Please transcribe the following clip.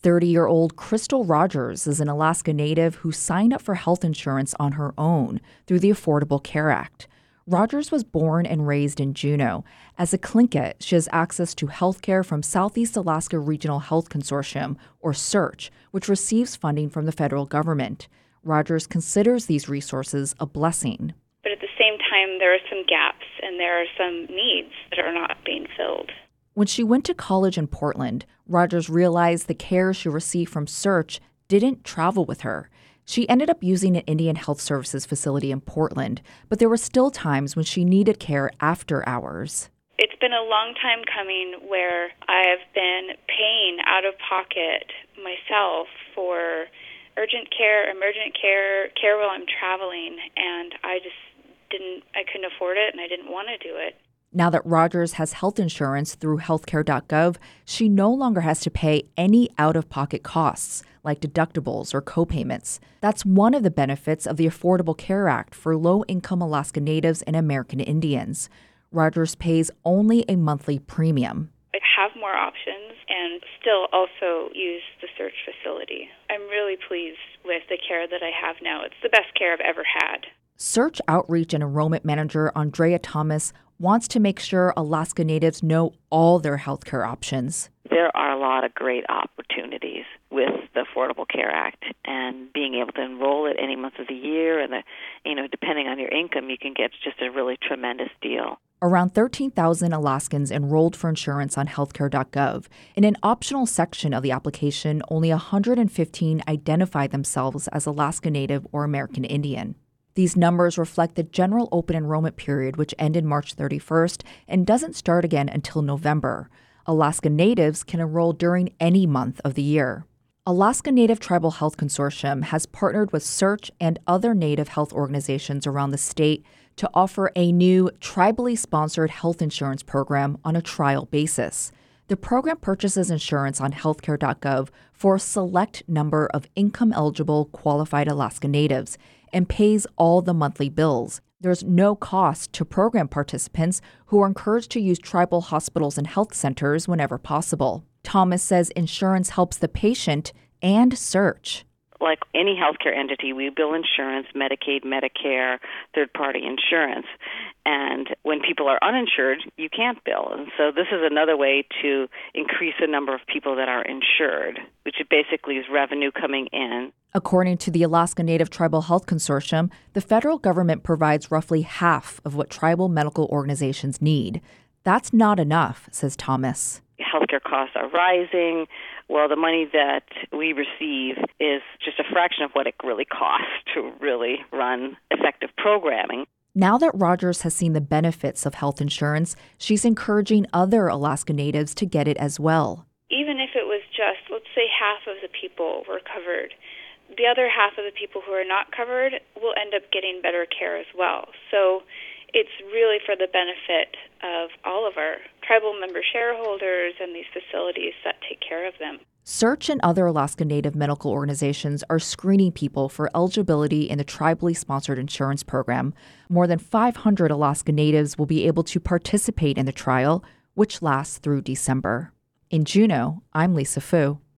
30-year-old Crystal Rogers is an Alaska Native who signed up for health insurance on her own through the Affordable Care Act. Rogers was born and raised in Juneau. As a Tlingit, she has access to health care from Southeast Alaska Regional Health Consortium, or SEARCH, which receives funding from the federal government. Rogers considers these resources a blessing. But at the same time, there are some gaps and there are some needs that are not being filled. When she went to college in Portland, Rogers realized the care she received from SEARCH didn't travel with her. She ended up using an Indian Health Services facility in Portland, but there were still times when she needed care after hours. It's been a long time coming where I've been paying out of pocket myself for urgent care, emergent care, care while I'm traveling, and I couldn't afford it and I didn't want to do it. Now that Rogers has health insurance through healthcare.gov, she no longer has to pay any out-of-pocket costs, like deductibles or copayments. That's one of the benefits of the Affordable Care Act for low-income Alaska Natives and American Indians. Rogers pays only a monthly premium. I have more options and still also use the SEARCH facility. I'm really pleased with the care that I have now. It's the best care I've ever had. SEARCH Outreach and Enrollment Manager Andrea Thomas wants to make sure Alaska Natives know all their healthcare options. There are a lot of great opportunities with the Affordable Care Act, and being able to enroll at any month of the year, and depending on your income, you can get just a really tremendous deal. Around 13,000 Alaskans enrolled for insurance on healthcare.gov. In an optional section of the application, only 115 identify themselves as Alaska Native or American Indian. These numbers reflect the general open enrollment period, which ended March 31st and doesn't start again until November. Alaska Natives can enroll during any month of the year. Alaska Native Tribal Health Consortium has partnered with SEARCH and other Native health organizations around the state to offer a new tribally sponsored health insurance program on a trial basis. The program purchases insurance on healthcare.gov for a select number of income-eligible qualified Alaska Natives and pays all the monthly bills. There's no cost to program participants who are encouraged to use tribal hospitals and health centers whenever possible. Thomas says insurance helps the patient and SEARCH. Like any healthcare entity, we bill insurance, Medicaid, Medicare, third-party insurance. And when people are uninsured, you can't bill. And so this is another way to increase the number of people that are insured, which basically is revenue coming in. According to the Alaska Native Tribal Health Consortium, the federal government provides roughly half of what tribal medical organizations need. That's not enough, says Thomas. Healthcare costs are rising. Well, the money that we receive is just a fraction of what it really costs to really run effective programming. Now that Rogers has seen the benefits of health insurance, she's encouraging other Alaska Natives to get it as well. Even if it was just, let's say, half of the people were covered, the other half of the people who are not covered will end up getting better care as well. So it's really for the benefit of all of our tribal member shareholders and these facilities that take care of them. SEARCH and other Alaska Native medical organizations are screening people for eligibility in the tribally sponsored insurance program. More than 500 Alaska Natives will be able to participate in the trial, which lasts through December. In Juneau, I'm Lisa Fu.